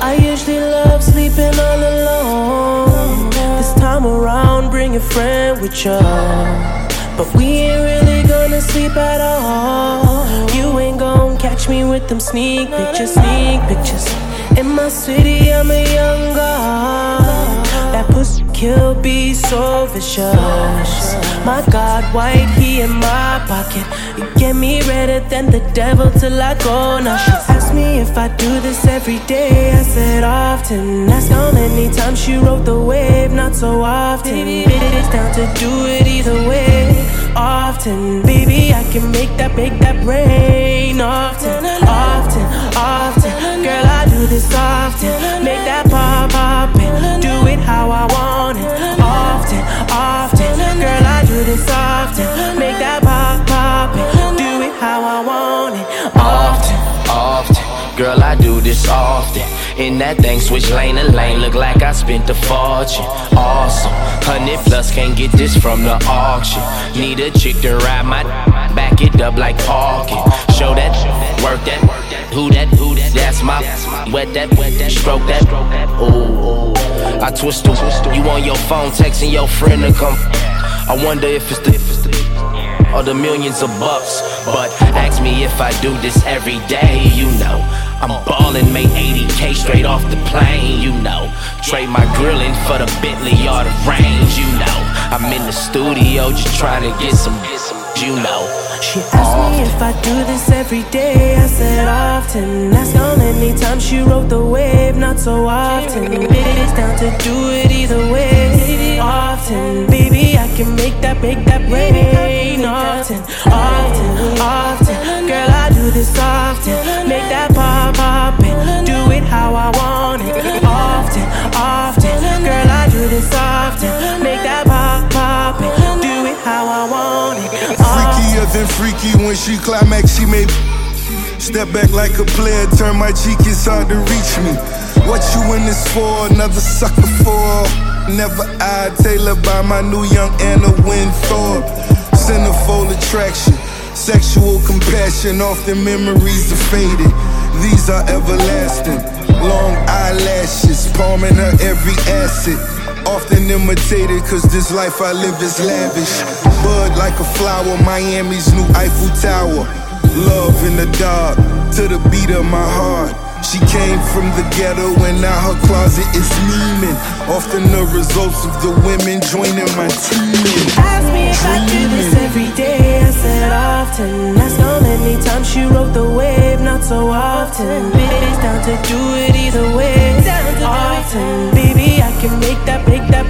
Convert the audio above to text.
I usually love sleeping all alone. This time around, bring a friend with you. But we ain't really gonna sleep at all. You ain't gon' catch me with them sneak pictures. In my city, I'm a young god. That pussy kill be so vicious. My God, white, he in my pocket. You get me redder than the devil till I go. Now she asked me if I do this every day. I said often. Asked how many times she rode the wave. Not so often. It's down to do it either way. Often, baby, I can make that rain. Often. Girl, I do this often. Make that pop and do it how I want it. Often. Girl, I do this often. Make that pop and do it how I want it. Often. Girl, I do this often. In that thing, switch lane to lane. Look like I spent a fortune. Awesome. 100 plus, can't get this from the auction. Need a chick to ride my back it up like parking. Show that, work that. Who that? That's my wet that, stroke that. Ooh. I twist them. You on your phone texting your friend to come. I wonder if it's the or the millions of bucks. But ask me if I do this every day, you know. I'm ballin', made 80K straight off the plane, you know. Trade my grillin' for the Bentley or the range, you know. I'm in the studio just trying to get some, you know. She asked me if I do this every day. I said often. Asked how many times she rode the wave. Not so often. It's down to do it either way. Often, baby, I can make that rain. Often. Girl, I do this often. Make that pop and do it how I want it. Often. Girl, I do this often. Make that pop and do it how I want it. Freakier than freaky when she climax, she made step back like a player, turn my cheek, it's hard to reach me. What you in this for? Another sucker for? Never eyed, tailored by my new young Anna Winthorpe. Centerfold attraction, sexual compassion, often memories are faded. These are everlasting. Long eyelashes, palming her every acid. Often imitated, cause this life I live is lavish. Bud like a flower, Miami's new Eiffel Tower. Love in the dark, to the beat of my heart. She came from the ghetto and now her closet is memeing. Often the results of the women joining my team. Ask me if I do this every day. I said often. Asked how many times she rode the wave. Not so often. It's down to do it either way. Often, baby, I can make that